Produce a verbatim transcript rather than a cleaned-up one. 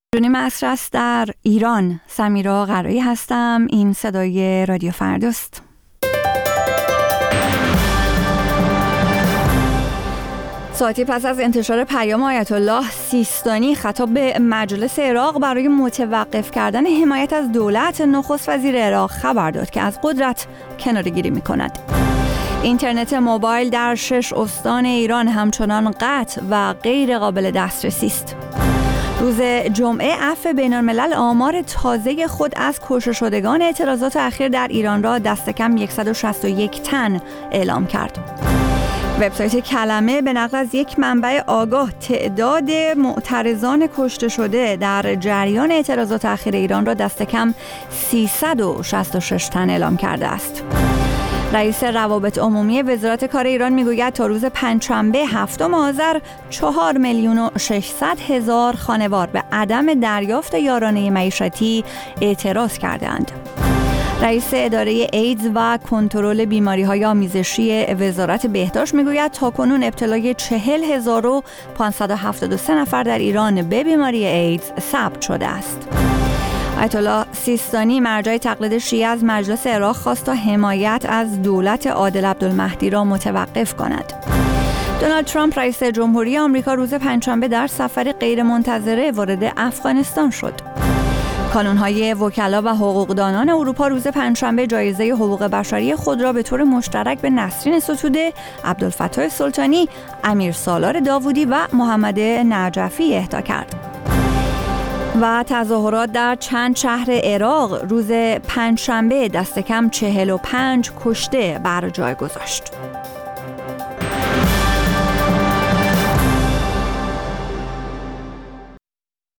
جونی مصر است در ایران. سمیرا قرایی هستم. این صدای رادیو فرداست. ساعتی پس از انتشار پیام آیت الله سیستانی خطاب به مجلس عراق برای متوقف کردن حمایت از دولت، نخست وزیر عراق خبر داد که از قدرت کناره‌گیری می‌کند. اینترنت موبایل در شش استان ایران همچنان قطع و غیر قابل دسترسی است. روز جمعه عفو بین‌الملل آمار تازه خود از کشته شدگان اعتراضات اخیر در ایران را دست کم صد و شصت و یک تن اعلام کرد. وبسایت کلمه به نقل از یک منبع آگاه تعداد معترضان کشته شده در جریان اعتراضات اخیر ایران را دست کم سیصد و شصت و شش تن اعلام کرده است. رئیس روابط عمومی وزارت کار ایران میگوید تا روز پنجشنبه هفتم آذر چهار میلیون و ششصد هزار خانوار به عدم دریافت یارانه معیشتی اعتراض کردند. رئیس اداره ایدز و کنترل بیماری‌های آمیزشی وزارت بهداشت میگوید تاکنون ابتلای چهل هزار و پانصد و هفتاد و سه نفر در ایران به بیماری ایدز ثبت شده است. آیت الله سیستانی مرجع تقلید شیعه از مجلس عراق خواست تا حمایت از دولت عادل عبدالمهدی را متوقف کند. دونالد ترامپ رئیس جمهوری آمریکا روز پنجشنبه در سفری غیرمنتظره وارد افغانستان شد. کانون‌های وکلا و حقوقدانان اروپا روز پنجشنبه جایزه حقوق بشری خود را به طور مشترک به نسرین ستوده، عبدالفتاح سلطانی، امیر سالار داوودی و محمد نجفی اهدا کرد. و تظاهرات در چند شهر عراق روز پنجشنبه دست کم چهل و پنج کشته بر جای گذاشت.